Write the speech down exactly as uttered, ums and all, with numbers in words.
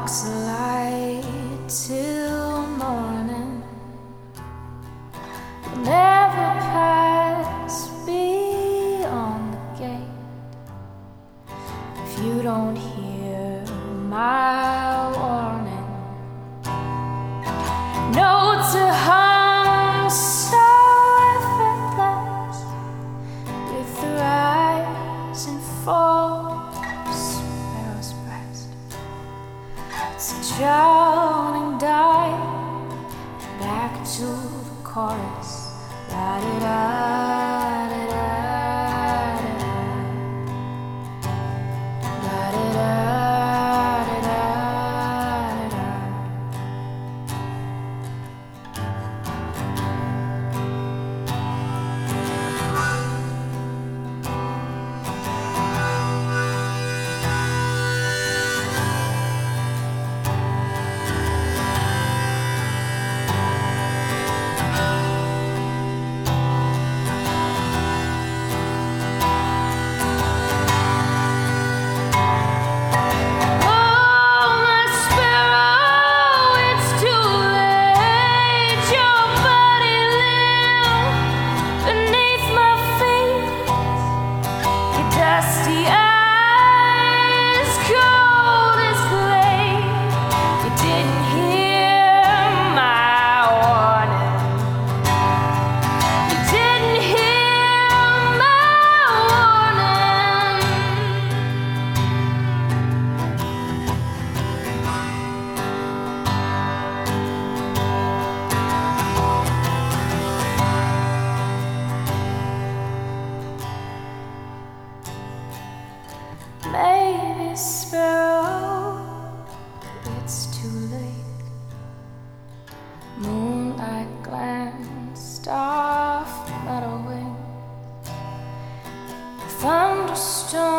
box of light till morning. You'll never pass beyond the gate if you don't hear my warning. Notes are hung so effortless with the rise and fall of sparrow's breast. It's a drowning dive back to the chorus. La da da da da da da da da da da. Dusty eyes, cold as clay. You didn't hear my warning. You didn't hear my warning. Maybe sparrow, it's too late. Moonlight glanced off meadow wings. Thunderstorm